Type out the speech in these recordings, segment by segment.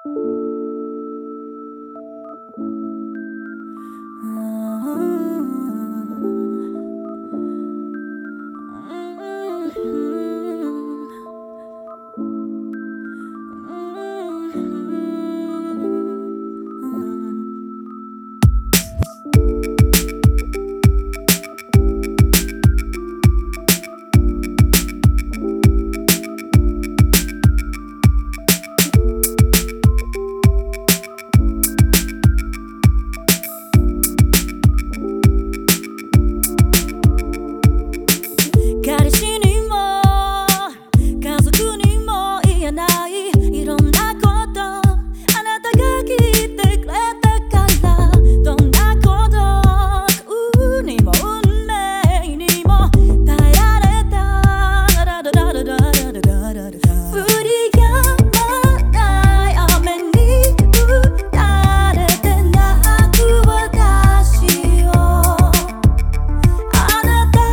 彼氏にも家族にも言えないいろんなことあなたが聞いてくれたからどんな孤独にも運命にも耐えられた降り止まない雨に打たれて泣く私をあなた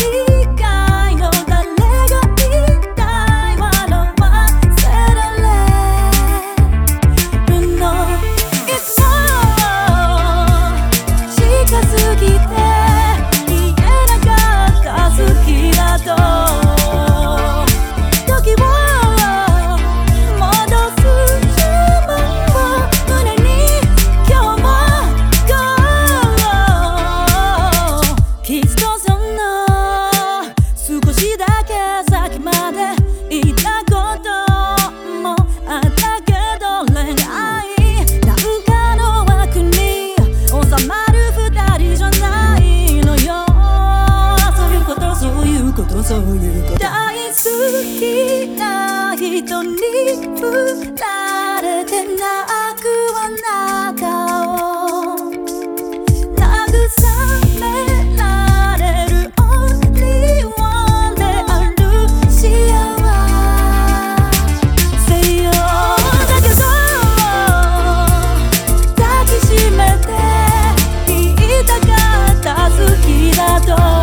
大好きな人に振られて泣くあなたを慰められる Only one である幸せよだけど抱きしめて言いたかった好きだと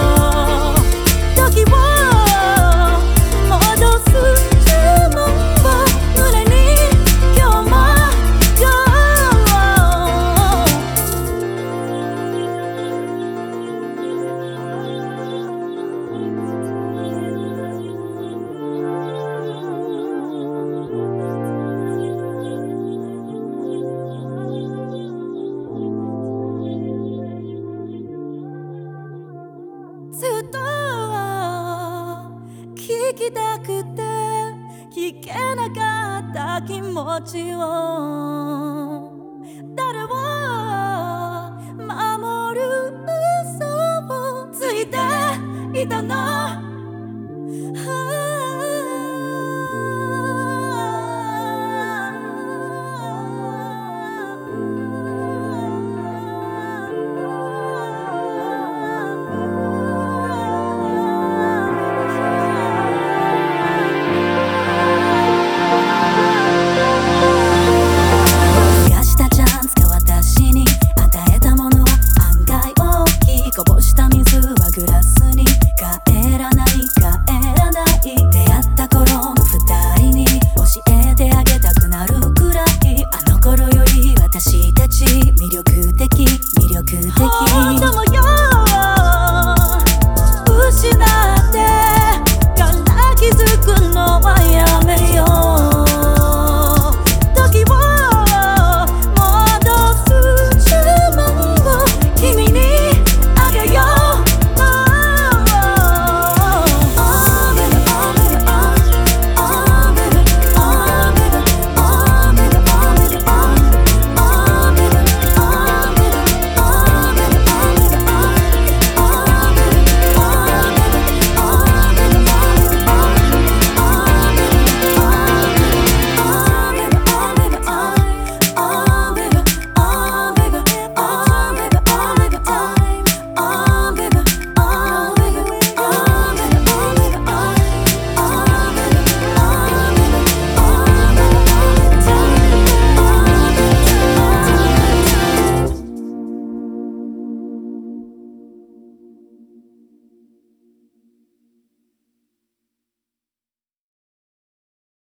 ずっと聞きたくて聞けなかった気持ちを誰を守る嘘をついていたの